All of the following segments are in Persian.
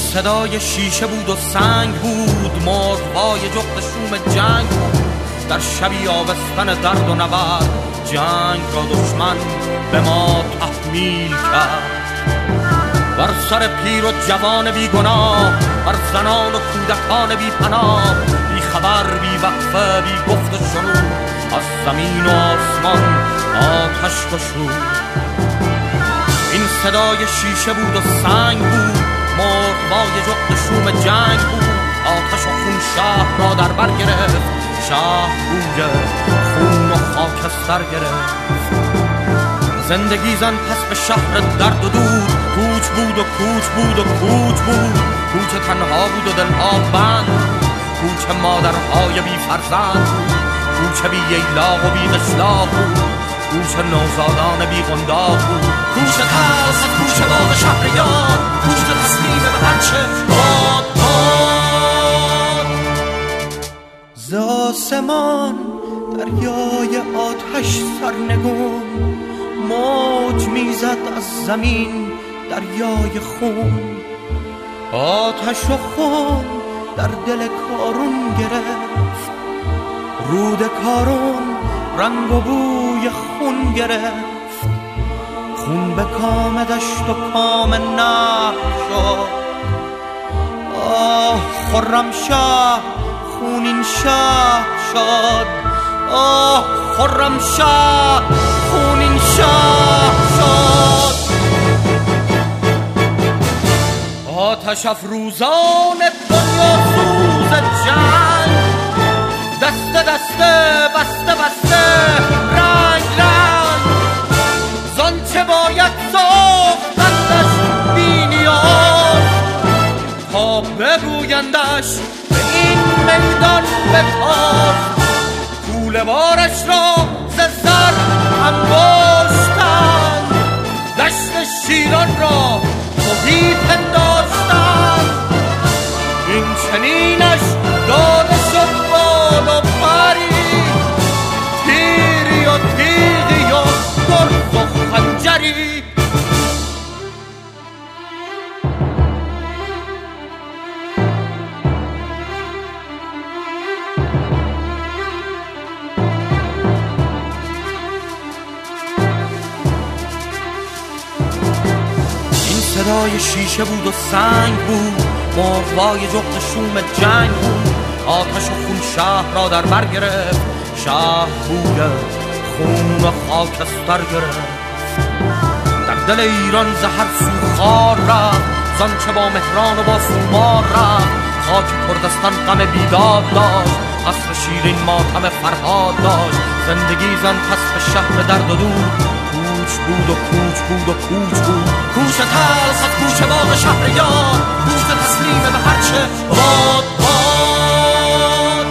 صدای شیشه بود و سنگ بود، مرغ‌های جغد شوم جنگ بود. در شبی آبستن درد و نبرد، جنگ را دشمن به ما تحمیل کرد. بر سر پیر و جوان بی گناه، بر زنان و کودکان بی پناه، بی خبر بی وقفه بی گفت و شنود، از زمین و آسمان آتش گشود. این صدای شیشه بود و سنگ بود، مرغ‌های جغد شوم جنگ بود. آتش و خون شهر را در بر گرفت، شهر بوی خون و خاکستر گرفت. زندگی زن پس به شهر درد و دود، کوچ بود و کوچ بود و کوچ بود. کوچ تنها بود و دلها بند، کوچ مادرهای بی فرزند بود. کوچ بی ییلاق و بی قشلاق بود، کوچ نوزادان بی قنداق بود. کوچ ترس، کوچ باغ شهریار، کوچ تسلیم به هرچه باد باد. ز آسمان دریای آتش سرنگون، موج میزد از زمین دریای خون. آتش و خون در دل کارون گرفت، رود کارون رنگ و بوی خون گرفت. خون به کام دشت و کام نهر شد. آه خرمشاه خونین شاه شد. آه خرمشاه خونین شاه شد. آتش افروزان دنیا سوز جنگ، دسته دسته بسته بسته رنگ رنگ. زانچه باید ساختندش بی نیاز، تا بگویندش به این میدان بتاز. کوله بارش را ز سر انباشتند، دشت شیران را تهی پنداشتند. این چنینش داده شد بال و پری، تیری و تیغی و گرز و خنجری. صدای شیشه بود و سنگ بود، مرغ‌های جغد شوم جنگ بود. آتش و خون شهر را در بر گرفت، شهر بوی خون و خاکستر گرفت. در دل ایران زهر سو خار رفت، زانچه با مهران و با سومار رفت. خاک کردستان غم بیداد داشت، عصر شیرین ماتم فرهاد داشت. زندگی زن پس به شهر درد و دود، کوچ بود و کوچ بود و کوچ بود. کوچ تلخ از کوچ باغ شهریار، کوچ تسلیم به هرچه باد باد.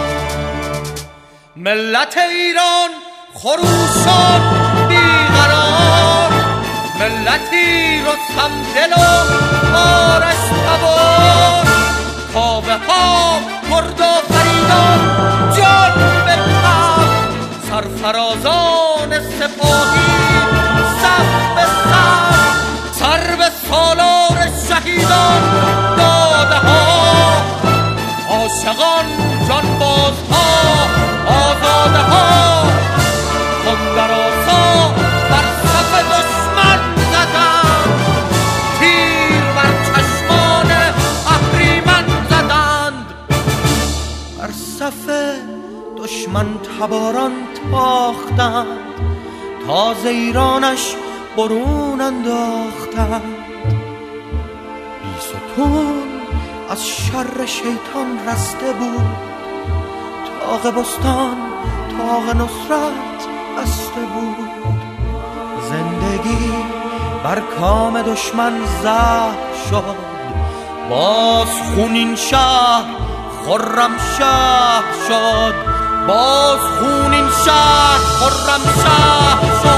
ملت ایران خروش شد بیقرار، ملتی رستم دل و آرش تبار. کاوه ها مرد و فریدان جان بکن، سرفرازان سپاهی صف به صف. سر به سالار شهیدان داده ها، عاشقان جانبازها آزاده ها. کندر آسا بر صف دشمن زدند، تیر بر چشمان اهریمن زدند. بر صف دشمن تباران تاختند، تاز ایرانش برون انداختند. بیستون از شر شیطان رسته بود، طاق بستان طاق نصرت بسته بود. زندگی بر کام دشمن زهر شد، باز خونین شهر خرم شهر شد. باز خونین شهر خرم شهر شد.